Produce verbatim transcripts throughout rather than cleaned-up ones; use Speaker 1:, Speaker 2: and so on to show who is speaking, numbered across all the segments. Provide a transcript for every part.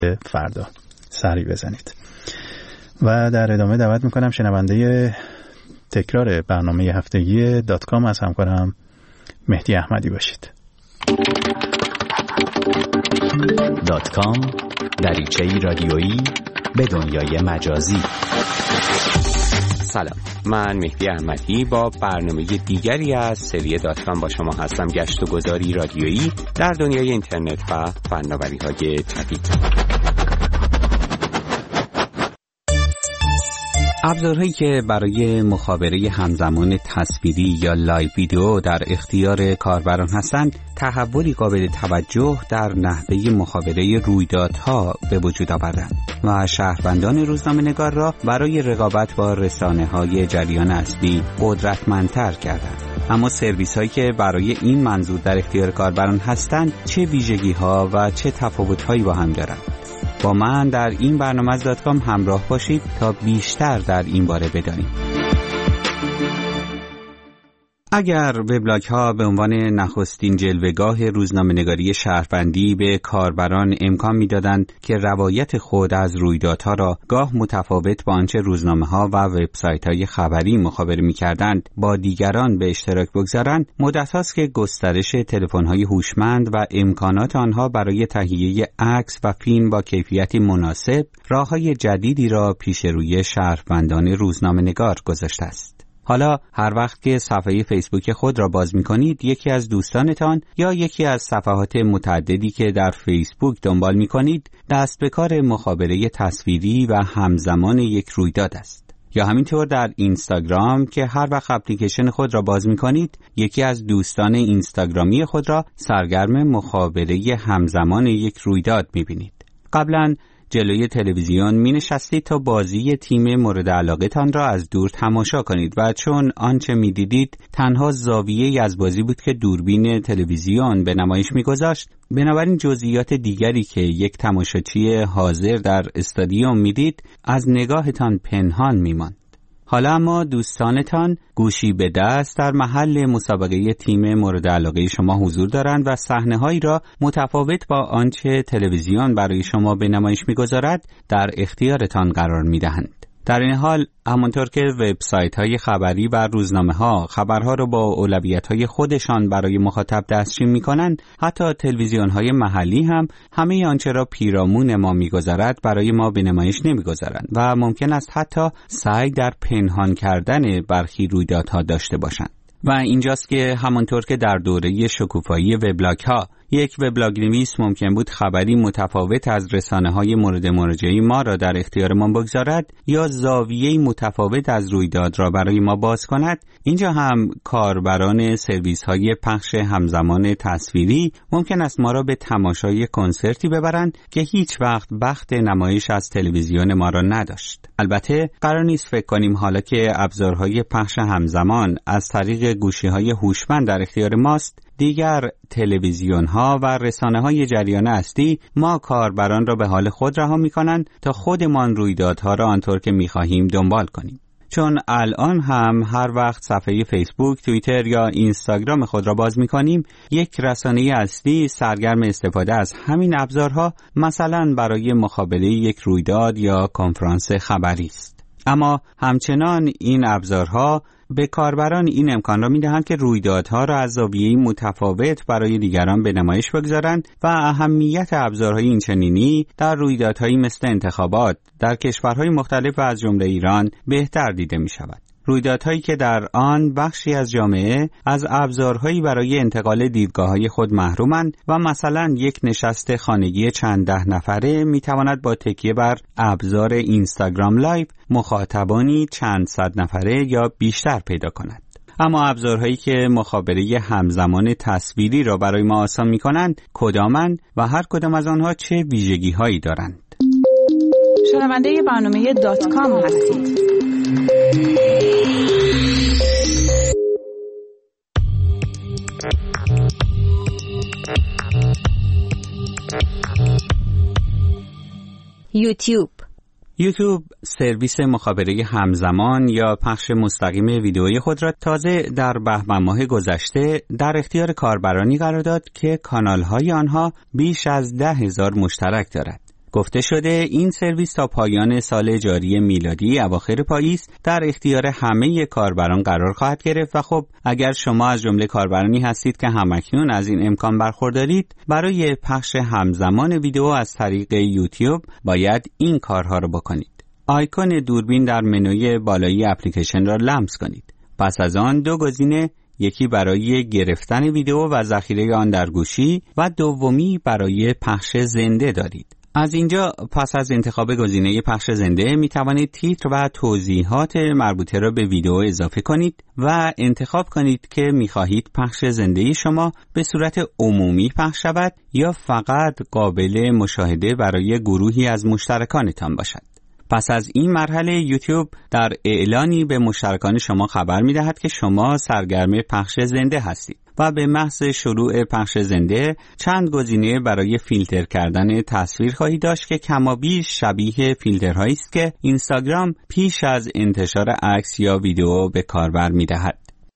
Speaker 1: فردا سری بزنید. و در ادامه دعوت میکنم شنونده تکرار برنامه هفتگی دات کام از همکارم مهدی احمدی باشید.
Speaker 2: دات کام، دریچه‌ای رادیویی به دنیای مجازی.
Speaker 3: سلام، من مهدی احمدی با برنامه دیگری از سری دات کام با شما هستم. گشت و گذاری رادیویی در دنیای اینترنت و فناوری‌های جدید. ابزارهایی که برای مخابره همزمان تصویری یا لایو ویدیو در اختیار کاربران هستند، تحولی قابل توجه در نحوه مخابره رویدادها به وجود آوردند و شهروندان روزنامه‌نگار را برای رقابت با رسانه‌های جریان اصلی قدرتمندتر کردند. اما سرویس هایی که برای این منظور در اختیار کاربران هستند چه ویژگی‌ها و چه تفاوت‌هایی با هم دارند؟ با من در این برنامه از دات کام همراه باشید تا بیشتر در این باره بدانیم. اگر وبلاگ ها به عنوان نخستین جلوه‌گاه روزنامه‌نگاری شهروندی به کاربران امکان می‌دادند که روایت خود از رویدادها را گاه متفاوت با آنچه روزنامه‌ها و وبسایت‌های خبری مخابره می‌کردند با دیگران به اشتراک بگذارند، مدت است که گسترش تلفن‌های هوشمند و امکانات آنها برای تهیه عکس و فیلم با کیفیتی مناسب راه‌های جدیدی را پیش روی شهروندان روزنامه‌نگار گذاشته است. حالا هر وقت که صفحه فیسبوک خود را باز می‌کنید، یکی از دوستانتان یا یکی از صفحات متعددی که در فیسبوک دنبال می‌کنید، دست به کار مخابره تصویری و همزمان یک رویداد است. یا همینطور در اینستاگرام که هر وقت اپلیکیشن خود را باز می‌کنید، یکی از دوستان اینستاگرامی خود را سرگرم مخابره همزمان یک رویداد می‌بینید. قبلاً جلوی تلویزیون می نشستید تا بازی تیم مورد علاقه تان را از دور تماشا کنید و چون آنچه می دیدید تنها زاویه‌ای از بازی بود که دوربین تلویزیون به نمایش می گذاشت، بنابراین جزئیات دیگری که یک تماشاچی حاضر در استادیوم می دید از نگاهتان پنهان می ماند. حالا اما دوستانتان گوشی به دست در محل مسابقه تیم مورد علاقه شما حضور دارند و صحنه‌هایی را متفاوت با آنچه تلویزیون برای شما به نمایش می‌گذارد در اختیارتان قرار می‌دهند. در این حال همانطور که وبسایت‌های خبری و روزنامه‌ها خبرها را با اولویت‌های خودشان برای مخاطب دسترسی می‌کنند، حتی تلویزیون‌های محلی هم همه آنچه را پیرامون ما می‌گذارد برای ما به نمایش نمی‌گذارند و ممکن است حتی سعی در پنهان کردن برخی رویدادها داشته باشند. و اینجاست که همانطور که در دوره شکوفایی وبلاگ‌ها یک وبلاگ نویس ممکن بود خبری متفاوت از رسانه‌های مورد مراجعه ما را در اختیار ما بگذارد یا زاویه‌ای متفاوت از رویداد را برای ما باز کند، اینجا هم کاربران سرویس‌های پخش همزمان تصویری ممکن است ما را به تماشای کنسرتی ببرند که هیچ وقت بخت نمایش از تلویزیون ما را نداشت. البته قرار نیست فکر کنیم حالا که ابزارهای پخش همزمان از طریق گوشی‌های هوشمند در اختیار ماست، دیگر تلویزیون‌ها و رسانه‌های جریان اصلی ما کاربران را به حال خود رها می‌کنند تا خودمان رویدادها را آنطور که می‌خواهیم دنبال کنیم. چون الان هم هر وقت صفحه فیسبوک، توییتر یا اینستاگرام خود را باز می‌کنیم، یک رسانه اصلی سرگرم استفاده از همین ابزارها، مثلا برای مخابره یک رویداد یا کنفرانس خبری است. اما همچنان این ابزارها به کاربران این امکان را می‌دهند که رویدادها را از زاویه‌ای متفاوت برای دیگران به نمایش بگذارند و اهمیت ابزارهای اینچنینی در رویدادهایی مثل انتخابات در کشورهای مختلف و از جمله ایران بهتر دیده می‌شود. رویدادهایی که در آن بخشی از جامعه از ابزارهایی برای انتقال دیدگاه‌های خود محرومند و مثلا یک نشست خانگی چند ده نفره می‌تواند با تکیه بر ابزار اینستاگرام لایو مخاطبانی چند صد نفره یا بیشتر پیدا کند. اما ابزارهایی که مخابره همزمان تصویری را برای ما آسان می‌کنند کدامند و هر کدام از آنها چه ویژگی‌هایی دارند؟
Speaker 4: شنونده برنامه دات کام هستید.
Speaker 5: یوتیوب
Speaker 3: یوتیوب سرویس مخابره همزمان یا پخش مستقیم ویدئوی خود را تازه در بهمن ماه گذشته در اختیار کاربرانی قرار داد که کانال‌های آنها بیش از ده هزار مشترک دارد. گفته شده این سرویس تا پایان سال جاری میلادی اواخر پاییز در اختیار همه کاربران قرار خواهد گرفت و خب اگر شما از جمله کاربرانی هستید که همکنون از این امکان برخوردارید، برای پخش همزمان ویدیو از طریق یوتیوب باید این کارها رو بکنید. آیکون دوربین در منوی بالایی اپلیکیشن را لمس کنید. پس از آن دو گزینه، یکی برای گرفتن ویدیو و ذخیره آن در گوشی و دومی برای پخش زنده دارید. از اینجا پس از انتخاب گزینه پخش زنده می توانید تیتر و توضیحات مربوطه را به ویدیو اضافه کنید و انتخاب کنید که می خواهید پخش زنده شما به صورت عمومی پخش شود یا فقط قابل مشاهده برای گروهی از مشترکانتان باشد. پس از این مرحله یوتیوب در اعلانی به مشترکان شما خبر می دهد که شما سرگرم پخش زنده هستید و به محض شروع پخش زنده چند گزینه برای فیلتر کردن تصویر خواهید داشت که کمابیش شبیه فیلترهایی است که اینستاگرام پیش از انتشار عکس یا ویدیو به کاربر می دهد.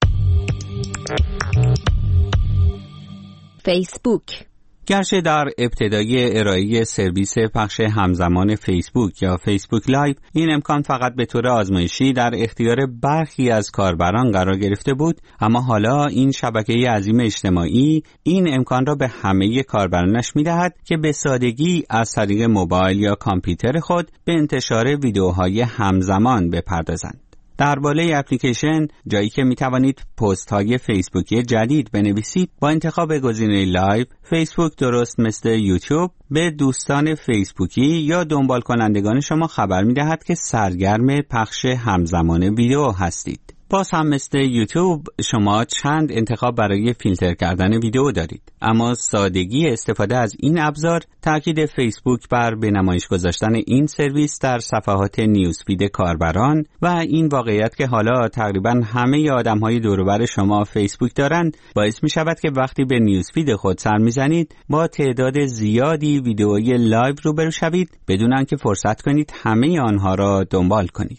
Speaker 5: فیسبوک.
Speaker 3: گرچه در ابتدای ارائه سرویس پخش همزمان فیسبوک یا فیسبوک لایو این امکان فقط به طور آزمایشی در اختیار برخی از کاربران قرار گرفته بود، اما حالا این شبکه عظیم اجتماعی این امکان را به همه کاربرانش می‌دهد که به سادگی از طریق موبایل یا کامپیوتر خود به انتشار ویدیوهای همزمان بپردازند. در بالای اپلیکیشن جایی که می توانید پست های فیسبوکی جدید بنویسید، با انتخاب گزینه لایو، فیسبوک درست مثل یوتیوب به دوستان فیسبوکی یا دنبال کنندگان شما خبر می دهد که سرگرم پخش همزمان ویدیو هستید. باز هم مثل یوتیوب شما چند انتخاب برای فیلتر کردن ویدیو دارید، اما سادگی استفاده از این ابزار تاکید فیسبوک بر به نمایش گذاشتن این سرویس در صفحات نیوزفید کاربران و این واقعیت که حالا تقریبا همه آدم‌های دور و بر شما فیسبوک دارند باعث می شود که وقتی به نیوزفید خود سر می‌زنید با تعداد زیادی ویدیوهای لایو روبرو شوید بدون آنکه فرصت کنید همه آنها را دنبال کنید.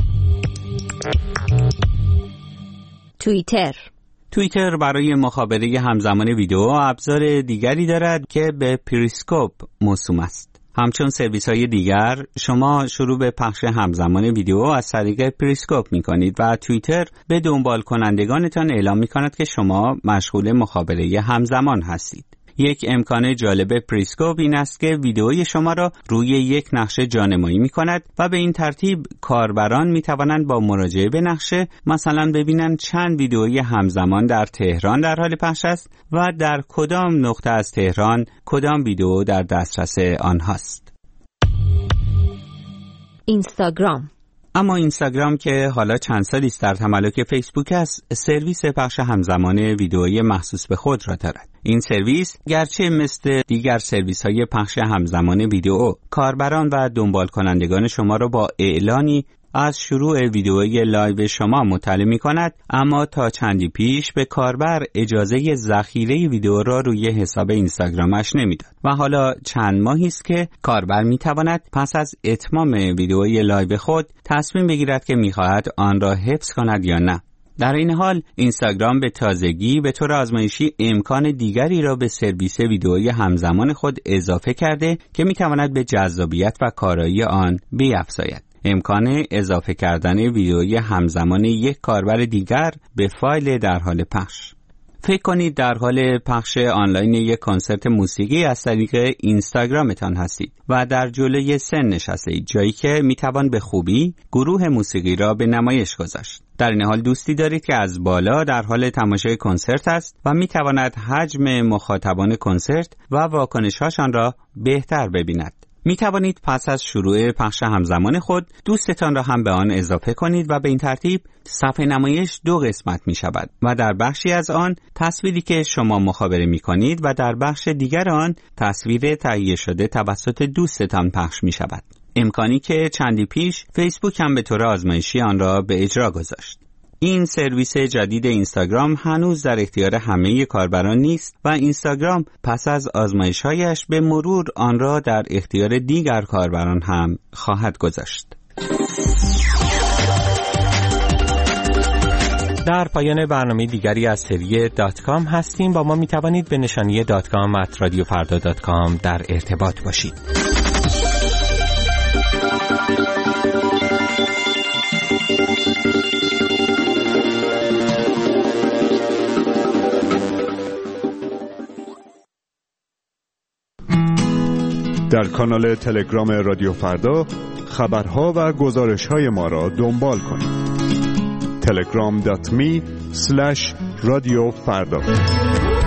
Speaker 5: توییتر.
Speaker 3: توییتر برای مخابره همزمان ویدیو ابزار دیگری دارد که به پریسکوپ موسوم است. همچون سرویس های دیگر شما شروع به پخش همزمان ویدیو از طریق پریسکوپ می کنید و توییتر به دنبال کنندگانتان اعلام می کند که شما مشغول مخابره همزمان هستید. یک امکان جالب پریسکوپ این است که ویدئوی شما را روی یک نقشه جانمایی می کند و به این ترتیب کاربران می توانند با مراجعه به نقشه مثلا ببینند چند ویدئوی همزمان در تهران در حال پخش است و در کدام نقطه از تهران کدام ویدئو در دسترس آنهاست.
Speaker 5: اینستاگرام.
Speaker 3: اما اینستاگرام که حالا چند سالی است در تملک فیسبوک است، سرویس پخش همزمان ویدئویی مخصوص به خود را دارد. این سرویس گرچه مثل دیگر سرویس های پخش همزمان ویدئو کاربران و دنبال کنندگان شما را با اعلانی از شروع ویدئوی لایو شما مطلع می کند، اما تا چندی پیش به کاربر اجازه ذخیره ویدئو را روی حساب اینستاگرامش نمیداد و حالا چند ماهی است که کاربر می تواند پس از اتمام ویدئوی لایو خود تصمیم بگیرد که می خواهد آن را حفظ کند یا نه. در این حال اینستاگرام به تازگی به طور آزمایشی امکان دیگری را به سرویس ویدئویی همزمان خود اضافه کرده که می تواند به جذابیت و کارایی آن بیفزاید. امکان اضافه کردن ویدئوی همزمان یک کاربر دیگر به فایل در حال پخش. فکر کنید در حال پخش آنلاین یک کنسرت موسیقی از طریق اینستاگرامتان هستید و در جلوی سن نشستید، جایی که میتوان به خوبی گروه موسیقی را به نمایش گذاشت. در این حال دوستی دارید که از بالا در حال تماشای کنسرت است و میتواند حجم مخاطبان کنسرت و واکنش‌هاشان را بهتر ببیند. می توانید پس از شروع پخش همزمان خود دوستتان را هم به آن اضافه کنید و به این ترتیب صفحه نمایش دو قسمت می شود و در بخشی از آن تصویری که شما مخابره می کنید و در بخش دیگر آن تصویر تهیه شده توسط دوستتان پخش می شود. امکانی که چندی پیش فیسبوک هم به طور آزمایشی آن را به اجرا گذاشت. این سرویس جدید اینستاگرام هنوز در اختیار همه کاربران نیست و اینستاگرام پس از آزمایش‌هایش به مرور آن را در اختیار دیگر کاربران هم خواهد گذاشت. در پایان برنامه دیگری از سری دات کام هستیم. با ما می توانید به نشانی دات کام ات رادیو فردا دات کام در ارتباط باشید.
Speaker 6: در کانال تلگرام رادیو فردا خبرها و گزارش‌های ما را دنبال کنید. تلگرام دات می اسلش رادیو فردا.